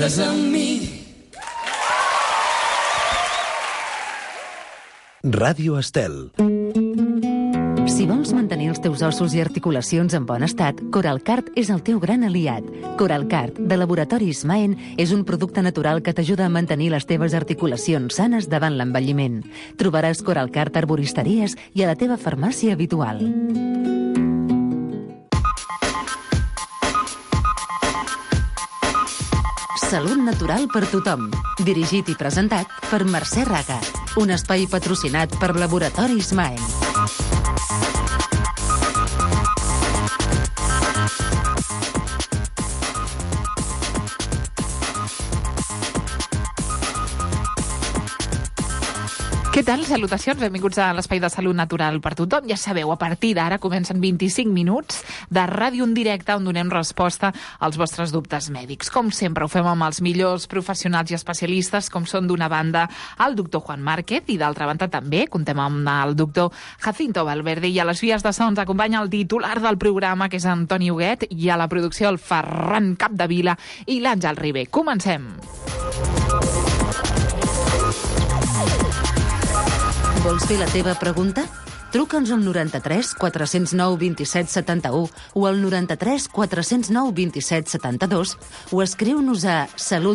quedes amb mi. Ràdio Estel. Si vols mantenir els teus ossos i articulacions en bon estat, Coralcart és el teu gran aliat. Coralcart, de Laboratoris Maen, és un producte natural que t'ajuda a mantenir les teves articulacions sanes davant l'envelliment. Trobaràs Coralcart a arboristeries i a la teva farmàcia habitual. Salut natural per tothom. Dirigit i presentat per Mercè Raga. Un espai patrocinat per Laboratoris Maen. Què tal? Salutacions, benvinguts a l'Espai de Salut Natural per tothom. Ja sabeu, a partir d'ara comencen 25 minuts de ràdio en directe on donem resposta als vostres dubtes mèdics. Com sempre, ho fem amb els millors professionals i especialistes, com són d'una banda el doctor Juan Márquez i d'altra banda també contem amb el doctor Jacinto Valverde. I a les vies de so ens acompanya el titular del programa, que és Antoni Huguet, i a la producció el Ferran Capdevila i l'Àngel Ribé. Comencem! Vols fer la teva pregunta? Truca'ns al 93 409 27 71 o al 93 409 27 72 o escriu-nos a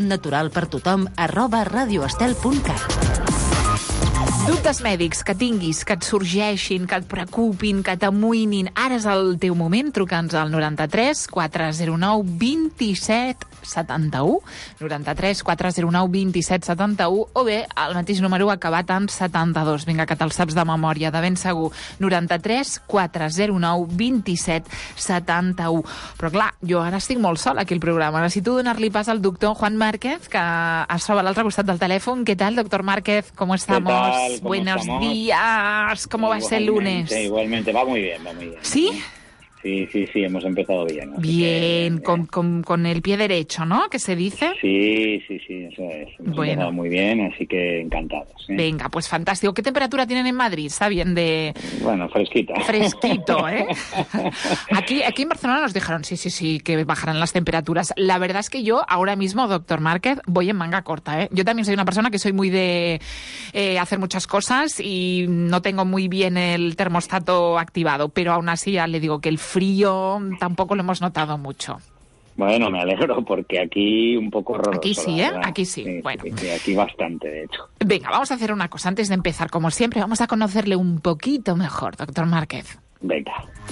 salutnaturalpertothom@radioestel.cat. Dubtes mèdics que tinguis, que et sorgeixin, que et preocupin, que t'amoïnin. Ara és el teu moment, truca'ns al 93 409 27 71, 93 409 27 71, o bé el mateix número acabat en 72. Vinga, que te'l saps de memòria, de ben segur. 93 409 27 71. Però clar, jo ara estic molt sola aquí al programa. Necessito donar-li pas al doctor Juan Márquez, que es troba a l'altre costat del telèfon. ¿Qué tal, doctor Márquez? ¿Cómo estamos? Buenos días. ¿Cómo va ese lunes? Igualmente, va muy bien, va muy bien. ¿Sí? Sí, hemos empezado bien. Bien, con el pie derecho, ¿no? ¿Que se dice? Sí, eso es. Hemos empezado muy bien, así que encantados. Venga, pues fantástico. ¿Qué temperatura tienen en Madrid? Está bien de... Bueno, fresquita. Fresquito, ¿eh? Aquí en Barcelona nos dijeron, sí, que bajarán las temperaturas. La verdad es que yo ahora mismo, doctor Márquez, voy en manga corta, ¿eh? Yo también soy una persona que soy muy de hacer muchas cosas y no tengo muy bien el termostato activado, pero aún así ya le digo que el frío tampoco lo hemos notado mucho. Bueno, me alegro, porque aquí un poco horroroso. Aquí sí, ¿eh? Aquí sí. Sí, bueno. Sí, aquí bastante, de hecho. Venga, vamos a hacer una cosa. Antes de empezar, como siempre, vamos a conocerle un poquito mejor, doctor Márquez. Venga.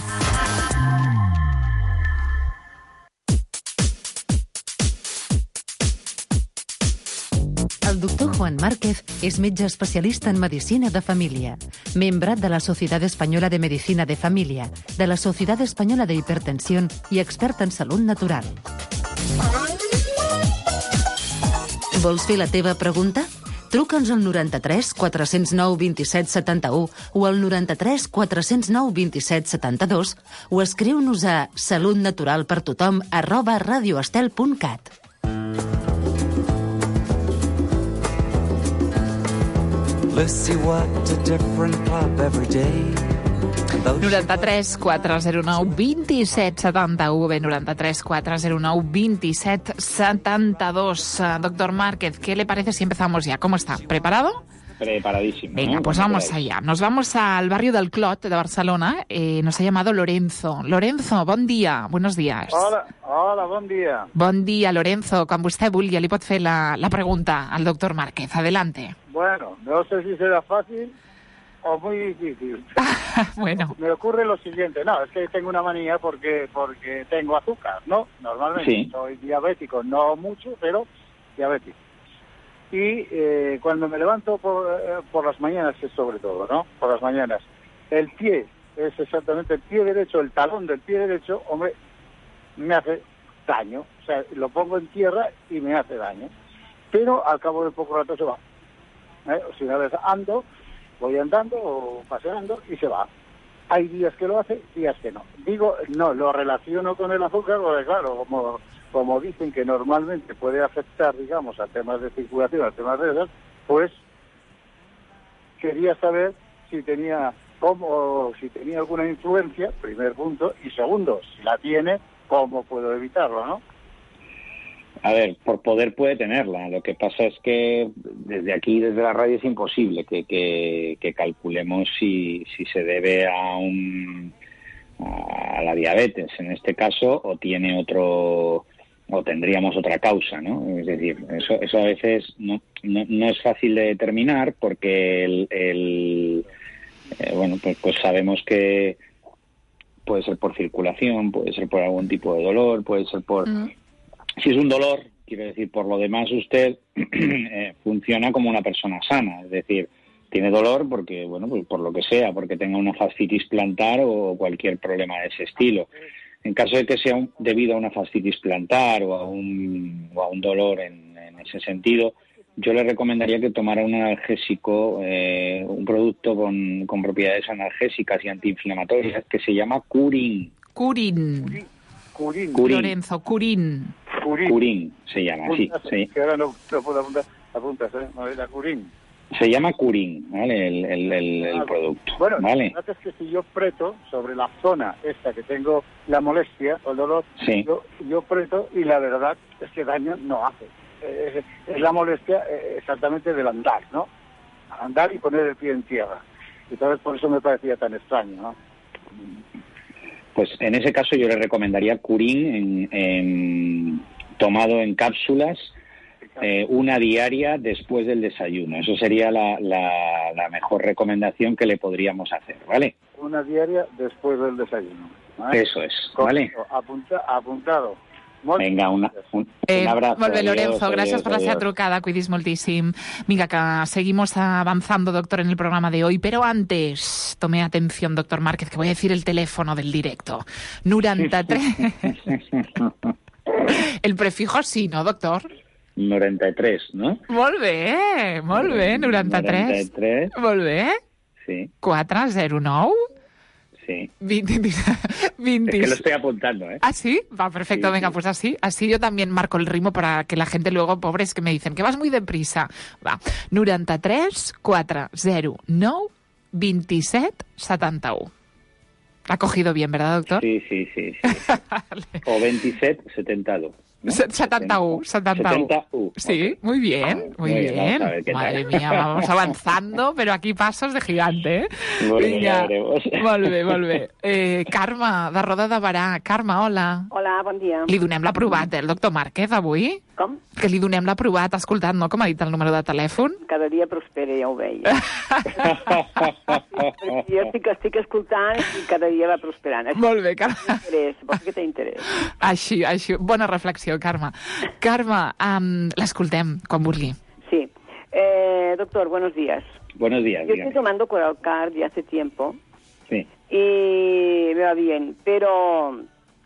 El doctor Juan Márquez és metge especialista en medicina de família, membre de la Societat Espanyola de Medicina de Família, de la Societat Espanyola de Hipertensión i expert en salut natural. Vols fer la teva pregunta? Truca'ns al 93 409 27 71 o al 93 409 27 72 o escriu-nos a salutnaturalpertothom@radioestel.cat. Lucy worked a different club every day. 93 409 27 71, bé, 93 409 27 72. Doctor Márquez, ¿qué le parece si empezamos ya? ¿Cómo está? ¿Preparado? Preparadísimo. Venga, pues vamos allá. Nos vamos al barrio del Clot de Barcelona. Nos ha llamado Lorenzo. Lorenzo, bon dia. Buenos días. Hola, bon dia. Bon dia, Lorenzo. Quan vostè vulgui, li pot fer la pregunta al doctor Márquez. Adelante. Bueno, no sé si será fácil o muy difícil. Bueno. Me ocurre lo siguiente. No, es que tengo una manía porque tengo azúcar, ¿no? Normalmente soy diabético, no mucho, pero diabético. Y cuando me levanto por las mañanas, es sobre todo, ¿no? Por las mañanas. El pie, es exactamente el pie derecho, el talón del pie derecho, hombre, me hace daño. O sea, lo pongo en tierra y me hace daño. Pero al cabo de poco rato se va. O si una vez voy andando o paseando y se va. Hay días que lo hace, días que no. Digo, no, lo relaciono con el azúcar, porque claro, como dicen que normalmente puede afectar, digamos, a temas de circulación, a temas de esas, pues quería saber si tenía alguna influencia, primer punto, y segundo, si la tiene, ¿cómo puedo evitarlo, no? A ver, por poder puede tenerla. Lo que pasa es que desde aquí, desde la radio, es imposible que calculemos si se debe a la diabetes, en este caso, o tiene otro, o tendríamos otra causa, ¿no? Es decir, eso a veces no es fácil de determinar porque bueno, pues sabemos que puede ser por circulación, puede ser por algún tipo de dolor, puede ser por... Si es un dolor, quiero decir, por lo demás usted funciona como una persona sana, es decir, tiene dolor porque, bueno, pues por lo que sea, porque tenga una fascitis plantar o cualquier problema de ese estilo. En caso de que sea debido a una fascitis plantar o a un dolor en ese sentido, yo le recomendaría que tomara un analgésico, un producto con propiedades analgésicas y antiinflamatorias que se llama Curin. Curin. Lorenzo, Curin. Curin se llama, sí. Que ahora no puedo apuntar, ¿eh? La Curin. Se llama Curin, ¿vale? El producto. Bueno, ¿vale? la verdad es que si yo preto sobre la zona esta que tengo la molestia o el dolor, sí. yo preto y la verdad es que daño no hace. Es la molestia exactamente del andar, ¿no? Andar y poner el pie en tierra. Entonces por eso me parecía tan extraño, ¿no? Pues en ese caso yo le recomendaría Curin tomado en cápsulas, una diaria después del desayuno. Eso sería la mejor recomendación que le podríamos hacer, ¿vale? Una diaria después del desayuno, ¿vale? Eso es, ¿vale? Apuntado. Vinga, un abrazo. Molt bé, Lorenzo, gracias por la seva trucada, cuidis moltíssim. Vinga, que seguimos avanzando, doctor, en el programa de hoy, pero antes, tome atención, doctor Márquez, que voy a decir el teléfono del directo. 93... El prefijo sí, ¿no, doctor? 93, no? Molt bé, 93. Molt bé. Sí. 409. Sí. 20. Es que lo estoy apuntando, ¿eh? ¿Ah, sí? Va, perfecto. Sí, venga, sí. Pues así yo también marco el ritmo para que la gente luego, pobres, que me dicen que vas muy deprisa. Va, 93 409 27 71. ¿Ha cogido bien, verdad, doctor? Sí. Vale. O 27 72. ¿no? 71. Sí, muy bien. Madre mía, vamos avanzando, pero aquí pasos de gigante, ¿eh? Vinga, molt bé. Carme, de Roda de Barà. Carme, hola. Hola, bon dia. Li donem l'aprovat, el doctor Márquez, avui? Com? Que li donem l'aprovat, ha escoltat, no?, com ha dit el número de telèfon? Cada dia prospera, ja ho veia. Jo estic escoltant i cada dia va prosperant. Molt bé, Carme. Vol que té interès. Així. Bona reflexió, Carme. Carme, l'escoltem, quan vulgui. Sí. Doctor, buenos días. Buenos días. Yo estoy tomando Coralcard ya hace tiempo. Sí. Y me va bien, pero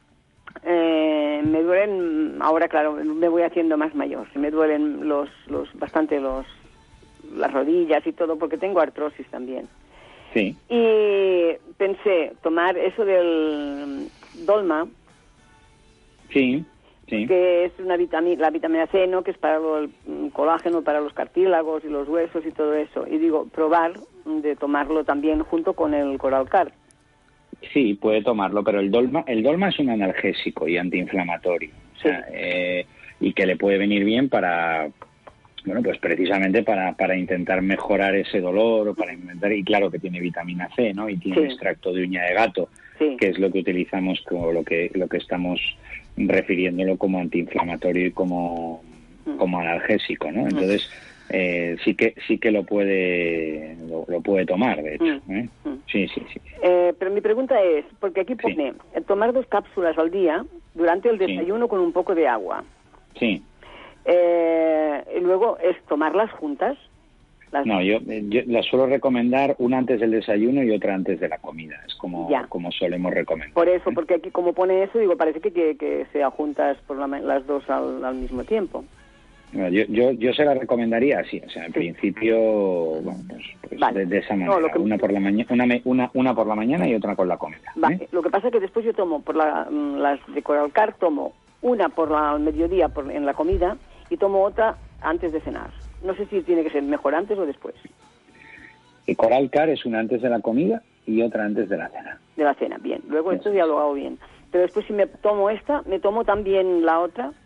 me duelen, ahora claro, me voy haciendo más mayor. Me duelen bastante las rodillas y todo, porque tengo artrosis también. Sí. Y pensé tomar eso del Dolma. Sí. Que es la vitamina C, ¿no?, que es para el colágeno, para los cartílagos y los huesos y todo eso. Y digo, probar de tomarlo también junto con el Coralcard. Sí, puede tomarlo, pero el Dolma es un analgésico y antiinflamatorio. O sea, y que le puede venir bien para, bueno, pues precisamente para intentar mejorar ese dolor, o para intentar, y claro que tiene vitamina C, ¿no? Y tiene extracto de uña de gato, que es lo que utilizamos como lo que estamos refiriéndolo como antiinflamatorio y como analgésico, ¿no? Entonces sí que lo puede tomar, de hecho. Sí. Pero mi pregunta es, porque aquí pone tomar 2 cápsulas al día durante el desayuno con un poco de agua. Sí. Y luego es tomarlas juntas. No, yo las suelo recomendar una antes del desayuno y otra antes de la comida. Es como solemos recomendar. Por eso, porque aquí como pone eso, digo, parece que sea juntas por las dos al mismo tiempo. No, yo se la recomendaría así, o sea, en principio, bueno, pues vale. de esa manera, una por la mañana, una por la mañana y otra con la comida. Vale. Lo que pasa es que después yo tomo las de Coralcard, tomo una al mediodía en la comida y tomo otra antes de cenar. No sé si tiene que ser mejor antes o después. El Coralcard es una antes de la comida y otra antes de la cena. De la cena, bien. Luego esto ya lo hago bien. Pero después si me tomo esta, me tomo también la otra,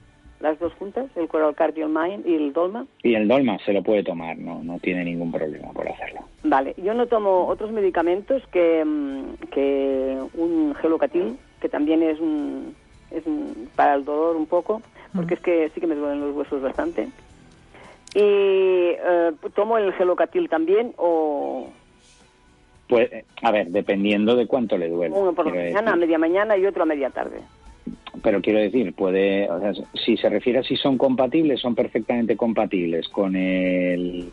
las dos juntas, el Coralcard y el Dolma. Y el Dolma se lo puede tomar, no tiene ningún problema por hacerlo. Vale, yo no tomo otros medicamentos que un Gelocatil, que también es para el dolor un poco, porque es que sí que me duelen los huesos bastante. Y tomo el Gelocatil también o... Pues, a ver, dependiendo de cuánto le duele. Uno por la mañana, a media mañana y otro a media tarde. Pero quiero decir, si se refiere a si son compatibles, son perfectamente compatibles con el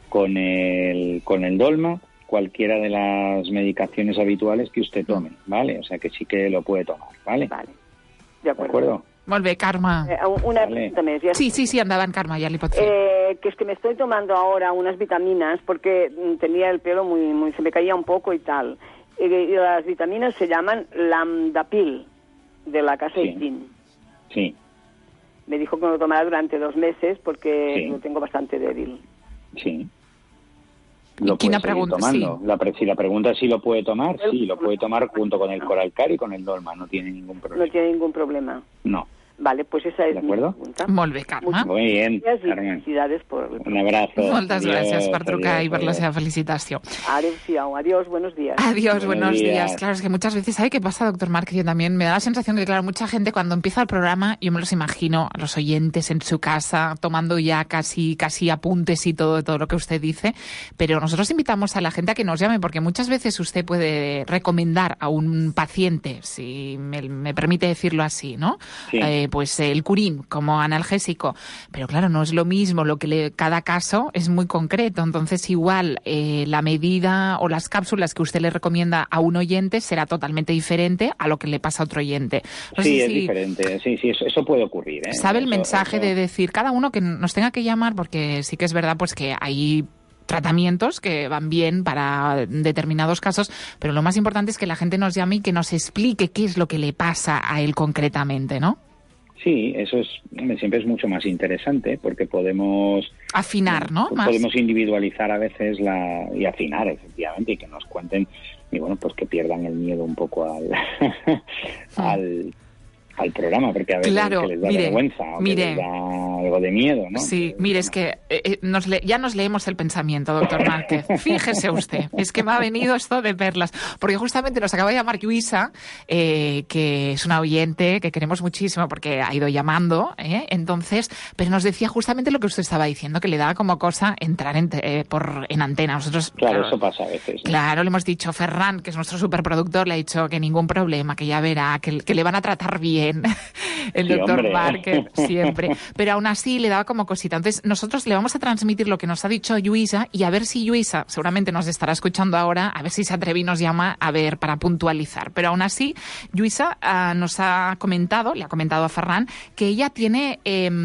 Dolma, cualquiera de las medicaciones habituales que usted tome, ¿vale? O sea que sí que lo puede tomar, ¿vale? Vale, de acuerdo. Molt bé, Carme. Una pregunta més. Sí, endavant, Carme, ja li pot fer. Que es que me estoy tomando ahora unas vitaminas porque tenía el pelo muy se me caía un poco y tal. Y las vitaminas se llaman Lambdapil, de la casa Itin. Sí. Me dijo que me lo tomara durante 2 meses porque lo tengo bastante débil. Sí. Lo Quina puede seguir pregunta? tomando. Sí. Si la pregunta es si lo puede tomar, sí, lo puede tomar junto con el Coralcard y con el Dolma, no tiene ningún problema. No tiene ningún problema. No. Vale, pues esa es ¿De acuerdo? mi pregunta. Molt bé, Carme. Muy bien, Carmen. Felicidades por el... Un abrazo. Moltes gràcies per trucar y por la adiós. seva felicitació. Adiós, buenos días. Adiós, buenos días. días. Claro, es que muchas veces, ¿sabe qué pasa, doctor Márquez? Yo también me da la sensación que, claro, mucha gente cuando empieza el programa, yo me los imagino a los oyentes en su casa, tomando ya casi apuntes y todo lo que usted dice, pero nosotros invitamos a la gente a que nos llame, porque muchas veces usted puede recomendar a un paciente, si me permite decirlo así, ¿no? Sí. Pues el Curín como analgésico, pero claro, no es lo mismo, cada caso es muy concreto, entonces igual la medida o las cápsulas que usted le recomienda a un oyente será totalmente diferente a lo que le pasa a otro oyente. No sé Sí, es si diferente, sí, eso puede ocurrir. ¿Sabe el mensaje de decir, cada uno que nos tenga que llamar, porque sí que es verdad pues que hay tratamientos que van bien para determinados casos, pero lo más importante es que la gente nos llame y que nos explique qué es lo que le pasa a él concretamente, ¿no? Sí, eso siempre es mucho más interesante porque podemos afinar, ¿no? Podemos individualizar a veces y afinar, efectivamente, y que nos cuenten, y bueno, pues que pierdan el miedo un poco al programa, porque a veces claro, que les da vergüenza o que les da algo de miedo, ¿no? Sí, mire, es que ya nos leemos el pensamiento, doctor Márquez. Fíjese usted, es que me ha venido esto de perlas, porque justamente nos acaba de llamar Lluïsa, que es una oyente que queremos muchísimo porque ha ido llamando, entonces, pero nos decía justamente lo que usted estaba diciendo, que le daba como cosa entrar en antena. Nosotros, claro, eso pasa a veces, ¿no? Claro, le hemos dicho, Ferran, que es nuestro superproductor, le ha dicho que ningún problema, que ya verá, que le van a tratar bien. El doctor Márquez, siempre. Pero aún así le daba como cosita. Entonces, nosotros le vamos a transmitir lo que nos ha dicho Lluïsa y a ver si Lluïsa, seguramente nos estará escuchando ahora, a ver si se atreve y nos llama para puntualizar. Pero aún así, Lluïsa nos ha comentado, le ha comentado a Ferran, que ella tiene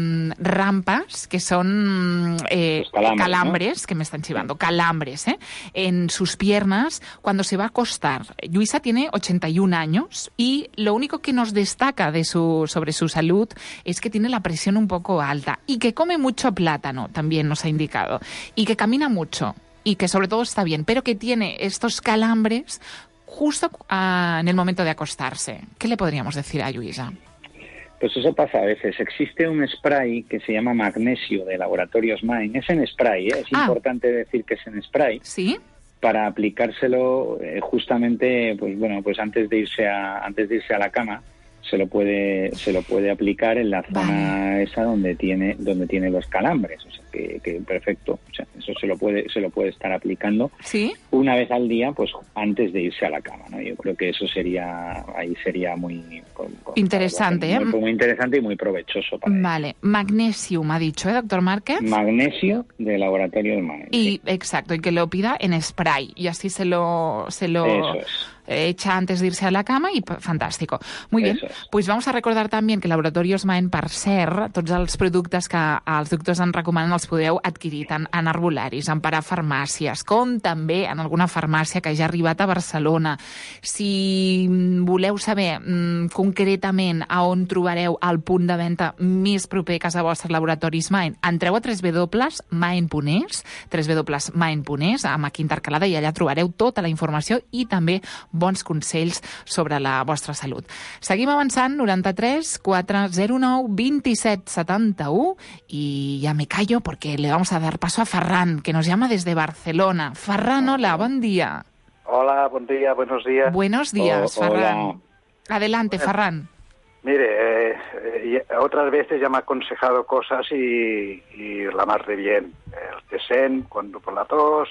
rampas, que son calambres, ¿no? Que me están chivando, calambres, en sus piernas cuando se va a acostar. Lluïsa tiene 81 años y lo único que nos destaca sobre su salud es que tiene la presión un poco alta y que come mucho plátano, también nos ha indicado, y que camina mucho y que sobre todo está bien, pero que tiene estos calambres justo en el momento de acostarse. ¿Qué le podríamos decir a Lluïsa? Pues eso pasa a veces. Existe un spray que se llama magnesio de Laboratorios Main. Es en spray, es importante decir que es en spray. Sí. Para aplicárselo justamente, pues bueno, pues antes de irse a la cama. Se lo puede aplicar en la zona esa donde tiene los calambres, o sea que perfecto, o sea, eso se lo puede estar aplicando. ¿Sí? Una vez al día, pues antes de irse a la cama, ¿no? Yo creo que eso sería muy interesante, muy interesante y muy provechoso para Vale, él. Magnesium ha dicho, doctor Márquez. Magnesio de Laboratorio del Main. Y exacto, y que lo pida en spray y así se lo Eso es. Echa antes de irse a la cama i fantàstico. Muy bien, pues vamos a recordar també que Laboratoris Maen, per cert, tots els productes que els doctors en recomanen els podeu adquirir tant en arbolaris, en parafarmàcies, com també en alguna farmàcia que ja ha arribat a Barcelona. Si voleu saber concretament a on trobareu el punt de venda més proper a casa vostra, Laboratoris Maen, entreu a www.maen.es, amb aquí intercalada, i allà trobareu tota la informació i també bons consells sobre la vostra salut. Seguim avançant, 93 409 27 71, y ya me callo porque le vamos a dar paso a Ferran, que nos llama desde Barcelona. Ferran, hola, buen día. Hola, buen día, buenos días. Buenos días, Ferran. Hola. Adelante, Ferran. Mire, otras veces ya me ha aconsejado cosas y la más de bien. El Tesen, cuando por la tos,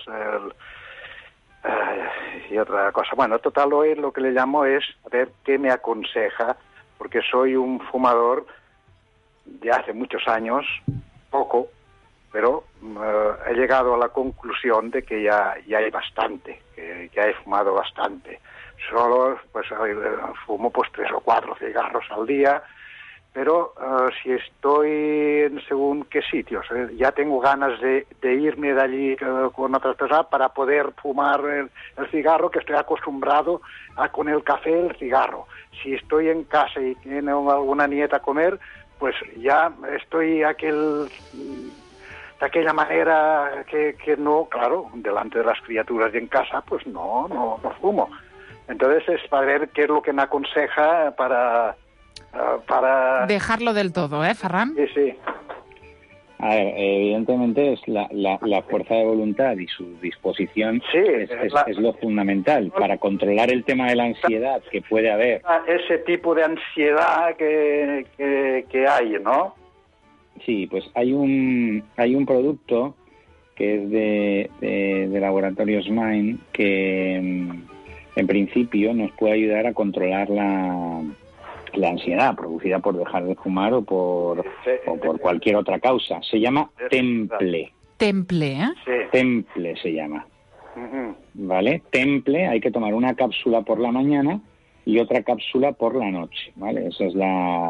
y otra cosa. Bueno, total, hoy lo que le llamo es a ver qué me aconseja, porque soy un fumador de hace muchos años, poco, pero he llegado a la conclusión de que ya hay bastante, que he fumado bastante. Solo pues fumo pues 3 o 4 cigarros al día, pero si estoy en según qué sitios, ya tengo ganas de irme de allí con otras personas para poder fumar el cigarro, que estoy acostumbrado a con el café el cigarro. Si estoy en casa y tiene alguna nieta a comer, pues ya estoy de aquella manera que no, claro, delante de las criaturas y en casa, pues no fumo. Entonces es para ver qué es lo que me aconseja para... Dejarlo del todo, Ferran? Sí. A ver, evidentemente es la fuerza de voluntad y su disposición es lo fundamental para controlar el tema de la ansiedad que puede haber. Ese tipo de ansiedad que hay, ¿no? Sí, pues hay un producto que es de Laboratorios Mind que en principio nos puede ayudar a controlar la ansiedad producida por dejar de fumar o por cualquier otra causa. Se llama Temple. Temple, ¿eh? Sí. Temple se llama. Uh-huh. ¿Vale? Temple, hay que tomar una cápsula por la mañana y otra cápsula por la noche, ¿vale? Esa es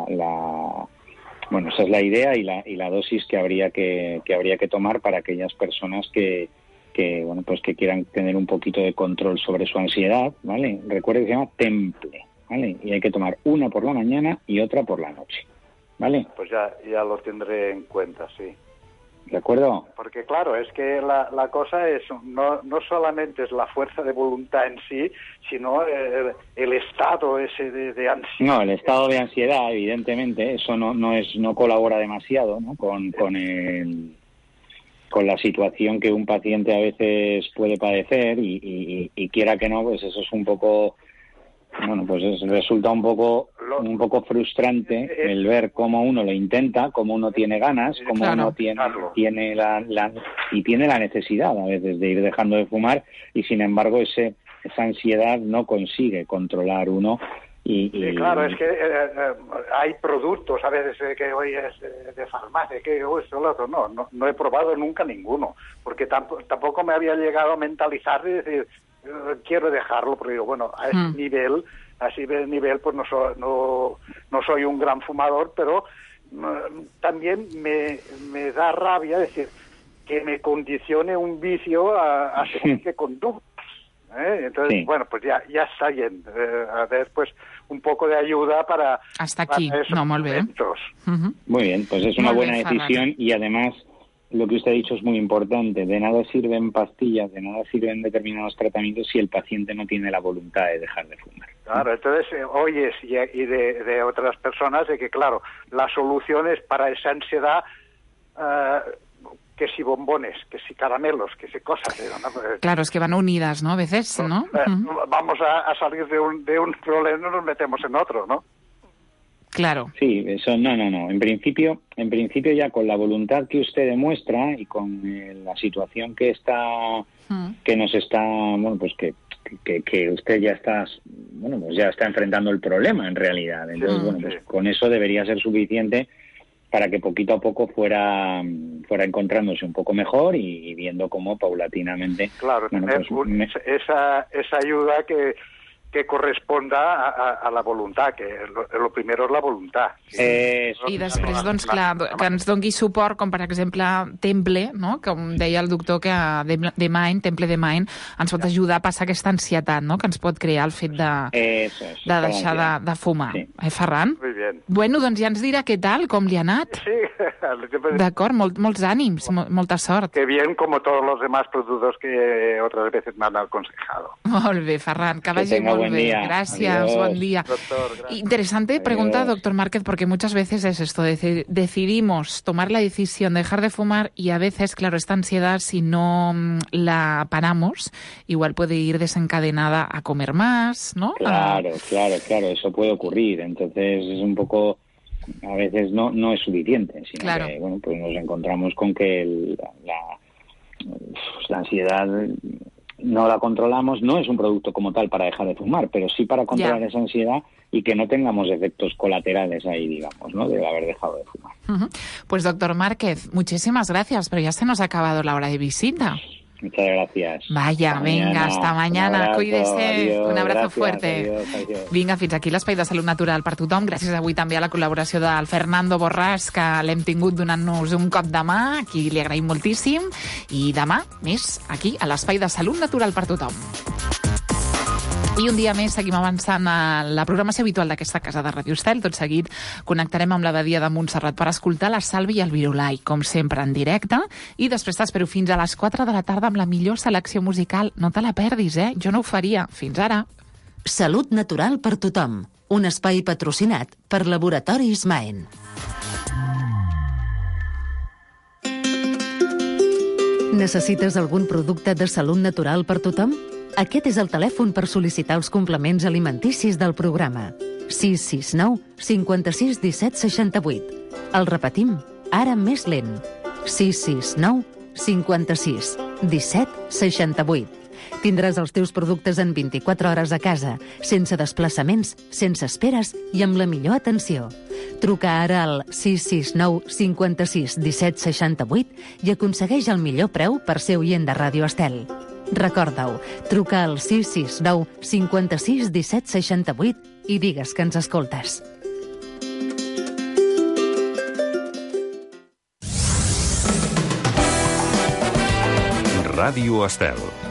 esa es la idea y la dosis que habría que tomar para aquellas personas que quieran tener un poquito de control sobre su ansiedad, ¿vale? Recuerde que se llama Temple, ¿vale? Y hay que tomar una por la mañana y otra por la noche, ¿vale? Pues ya lo tendré en cuenta, sí. ¿De acuerdo? Porque claro, es que la cosa es no solamente es la fuerza de voluntad en sí, sino el estado ese de ansiedad. No, el estado de ansiedad, evidentemente, eso no colabora demasiado, ¿no? con la situación que un paciente a veces puede padecer y quiera que no, pues eso es un poco, resulta un poco frustrante el ver cómo uno lo intenta, cómo uno tiene ganas, cómo uno tiene la necesidad a veces de ir dejando de fumar y sin embargo esa ansiedad no consigue controlar uno. Sí, claro, es que hay productos a veces que hoy es de farmacia, que esto lo otro, no he probado nunca ninguno, porque tampoco me había llegado a mentalizar de decir, quiero dejarlo, porque digo, bueno, a ese nivel pues no soy un gran fumador, pero también me da rabia decir que me condicione un vicio a según qué conductas. Entonces, sí. Bueno, pues ya está bien. A ver, pues un poco de ayuda para... Hasta aquí, molt bé. Muy bien, pues es una buena decisión y además lo que usted ha dicho es muy importante. De nada sirven pastillas, de nada sirven determinados tratamientos si el paciente no tiene la voluntad de dejar de fumar. Claro, entonces oyes y de otras personas de que, claro, la solución es para esa ansiedad... que si bombones, que si caramelos, que si cosas. Claro, es que van unidas, ¿no? A veces, ¿no? Vamos a salir de un problema y nos metemos en otro, ¿no? Claro. Sí, eso no. En principio ya con la voluntad que usted demuestra y con la situación que nos está, que usted ya está, pues ya está enfrentando el problema en realidad. Entonces, pues con eso debería ser suficiente para que poquito a poco fuera encontrándose un poco mejor y viendo cómo paulatinamente... Claro, tener esa ayuda que corresponda a la voluntat, que lo primero és la voluntat. I després, doncs, clar, que ens doni suport, com per exemple Temple, no? Com deia el doctor, que Temple de Mind, ens pot ajudar a passar aquesta ansietat, no? Que ens pot crear el fet de deixar de fumar. Sí. Ferran? Muy bien. Bueno, doncs ja ens dirà què tal, com li ha anat. Sí. D'acord, molts ànims, molta sort. Que bien, como todos los demás productos que otras veces me han aconsejado. Molt bé, Ferran, que vagi molt Molt bé, gracias, buen día. Doctor, gracias. Interesante pregunta, doctor Márquez, porque muchas veces es esto, decidimos tomar la decisión de dejar de fumar y a veces, claro, esta ansiedad, si no la paramos, igual puede ir desencadenada a comer más, ¿no? Claro, eso puede ocurrir. Entonces es un poco, a veces no es suficiente, sino que, bueno, pues nos encontramos con que la ansiedad no la controlamos, no es un producto como tal para dejar de fumar, pero sí para controlar esa ansiedad y que no tengamos efectos colaterales ahí, digamos, ¿no?, de haber dejado de fumar. Pues doctor Márquez, muchísimas gracias, pero ya se nos ha acabado la hora de visita. Muchas gracias. Vaya, venga, hasta mañana. Cuídese. Adiós, un abrazo gràcies, fuerte. Adiós. Vinga, fins aquí l'Espai de Salut Natural per tothom. Gràcies avui també a la col·laboració del Fernando Borràs, que l'hem tingut donant-nos un cop de mà, a qui li agraïm moltíssim. I demà, més, aquí, a l'Espai de Salut Natural per tothom. I un dia més seguim avançant a la programació habitual d'aquesta casa de Ràdio Estel. Tot seguit connectarem amb l'Abadia de Montserrat per escoltar la Salvi i el Virolai, com sempre, en directe. I després t'espero fins a les 4 de la tarda amb la millor selecció musical. No te la perdis, Jo no ho faria. Fins ara. Salut natural per tothom. Un espai patrocinat per Laboratoris Maen. Necessites algun producte de salut natural per tothom? Aquest és el telèfon per sol·licitar els complements alimenticis del programa. 669 56 17 68. El repetim, ara més lent. 669 56 17 68. Tindràs els teus productes en 24 hores a casa, sense desplaçaments, sense esperes i amb la millor atenció. Truca ara al 669 56 17 68 i aconsegueix el millor preu per ser oient de Ràdio Estel. Recorda-ho, truca al 669 56 17 68 i digues que ens escoltes. Ràdio Estel.